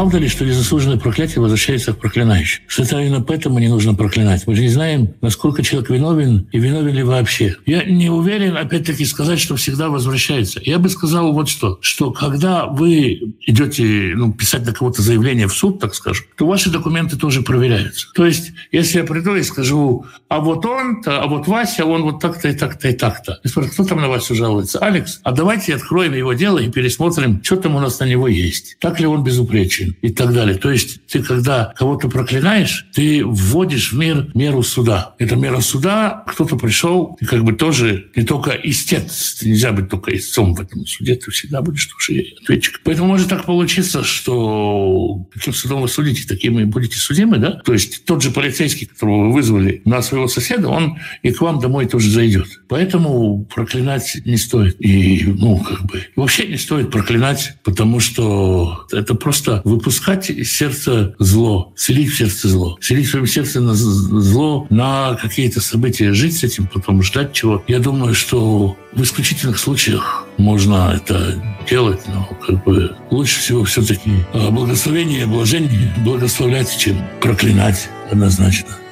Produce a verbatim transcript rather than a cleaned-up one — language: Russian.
правда ли, что незаслуженное проклятие возвращается к проклинающим? Что это именно поэтому не нужно проклинать? Мы же не знаем, насколько человек виновен и виновен ли вообще. Я не уверен, опять-таки, сказать, что всегда возвращается. Я бы сказал вот что, что когда вы идете ну, писать на кого-то заявление в суд, так скажем, то ваши документы тоже проверяются. То есть, если я приду и скажу, а вот он-то, а вот Вася, он вот так-то и так-то и так-то. И спрашивают, кто там на Васю жалуется? Алекс, а давайте откроем его дело и пересмотрим, что там у нас на него есть. Так ли он безупречен? И так далее. То есть, ты когда кого-то проклинаешь, ты вводишь в мир меру суда. Это мера суда, кто-то пришел, и как бы тоже не только истец, нельзя быть только истцом в этом суде, ты всегда будешь тоже ответчик. Поэтому может так получиться, что каким судом вы судите, таким и будете судимы, да? То есть тот же полицейский, которого вы вызвали на своего соседа, он и к вам домой тоже зайдет. Поэтому проклинать не стоит. И, ну, как бы, вообще не стоит проклинать, потому что это просто выпускать из сердца зло, селить в сердце зло. Селить в своем сердце на зло, на какие-то события, жить с этим, потом ждать чего. Я думаю, что в исключительных случаях можно это делать, но как бы лучше всего все-таки благословение, блажение благословлять, чем проклинать однозначно.